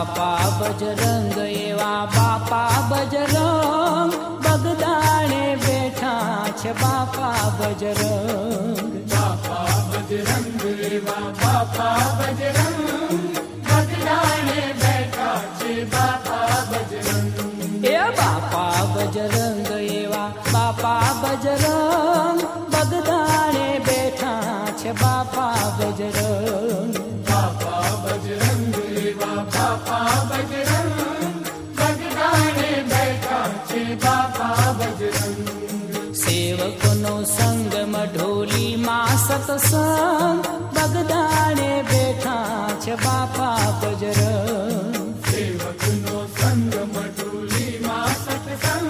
બાપા બજરંગ એવા બાપા બજરંગ બગદાણે બેઠા છે બાપા બજરંગ. બાપા બજરંગ એવા બાપા બજરંગ બગદાણે બેઠા છે બાપા બજરંગ. એ બાપા બજરંગ એવા બાપા બજરંગ બગદાણે બેઠા છે બાપા બજરંગ. બાપા બજરંગ એવા બાપા બજરંગ બગદાણે બેઠા છે બાપા બજરંગ. સેવકનો સંગ મઢોલીમાં સતસંગ બગદાણે બેઠા છે બાપા બજરંગ. સેવકનો સંગ મઢુલીમાં સત્સંગ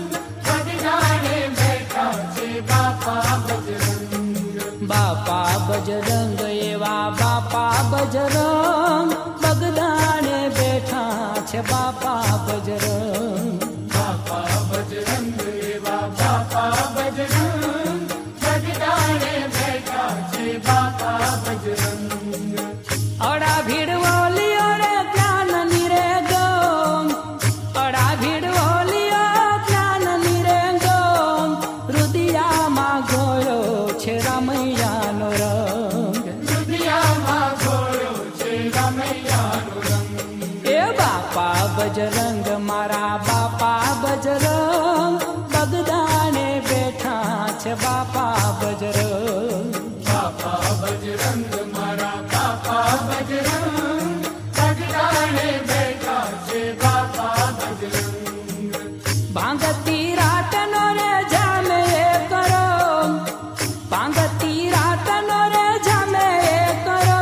બગદાણે બેઠા છે બાપા બજરંગ. બાપા બજરંગ એવા બાપા બજરંગ બગદાણે બેઠા છે બાપા બજરંગ. બાપા બજરંગ એવા બાપા બજરંગ બગદાણે બેઠા છે બાપા બજરંગ. અડા ભીડ વોલીઓ રે જ્ઞાન નિરે ગમ, અડા ભીડ વોલીઓ જ્ઞાન નિરે ગમ, રુદિયામાં ગોળો છે રામૈયાનો રંગ. દુનિયામાં ગોળો છે રામૈયાનો રંગ. એ બાપા બજરંગ મારા બાપા બજરંગ બગદાણે બેઠા છે બાપા બજરંગ. બાપા બજરંગ મારા બાપા બજરંગ બગદાણે બેઠા છે બાપા બજરંગ. ભાંગતી રાતનો રે જામે એ કરો, ભાંગતી રાતનો રે જામે એ કરો,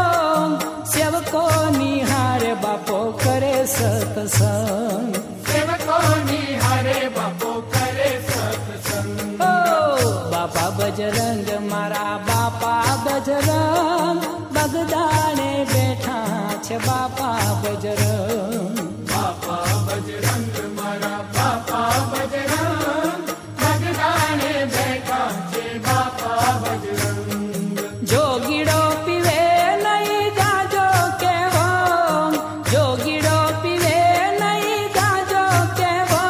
સેવકો નિહારે બાપો કરે સત્સંગ. સેવકોની હારે બાપો કરે સત્સંગ. ઓ બાપા બજરંગ મારા બાપા બજરંગ બગદાણે બેઠા છે બાપા બજરંગ. બાપા બજરંગ મારા બાપા બજરંગ બગદાણે બેઠા છે બાપા બજરંગ. જોગીડો પીવે નહીં ગાજો કેવો, જોગીડો પીવે નહીં ગાજો કેવો,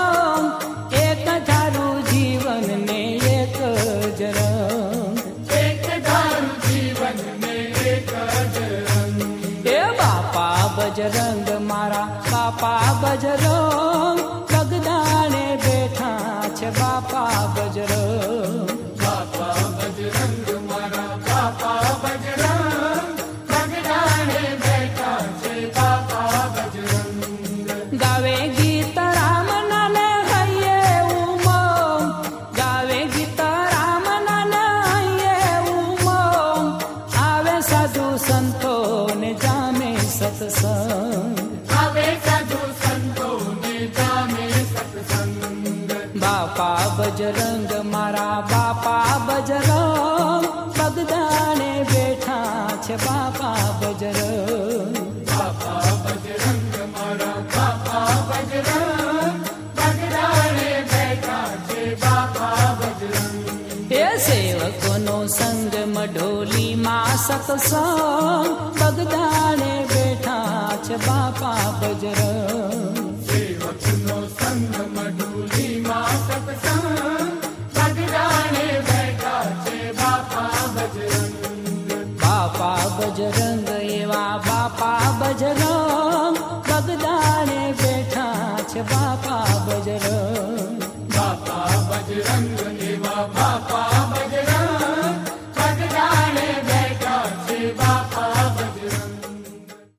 એક ધારું જીવન ને એક જ રંગ. એક ધારું જીવન ને એક જ રંગ. એ બાપા બજરંગ મારા બાપા બજરંગ બગદાણે બેઠા છે બાપા બજરંગ. બાપા બજરંગ મારા બાપા બજરંગ બગદાણે બેઠા છે બાપા બજરંગ. ગાવે ગીત રામ નાને હૈયે ઉમંગ, ગાવે ગીત રામ નાને હૈયે ઉમંગ, આવે સાધુ સંતો ને જામે સત્સંગ. આવે સાધુ સંતો ને જામે સત્સંગ. બાપા બજરંગ મારા બાપા બજરંગ બગદાણે બેઠા છે બાપા બજરંગ. બાપા બજરંગ મારા બાપા બજરંગ બગદાણે બેઠા છે બાપા બજરંગ. એ સેવકોનો સંગ મઢોલીમાં સત્સંગ બગદાણે બેઠા છે બાપા બજરંગ. સેવકનો સંગ મઢુલીમાં સત્સંગ બગદાણે બેઠા છે બાપા બજરંગ. બાપા બજરંગ એવા બાપા બજરંગ બગદાણે બેઠા છે બાપા બજરંગ. બાપા બજરંગ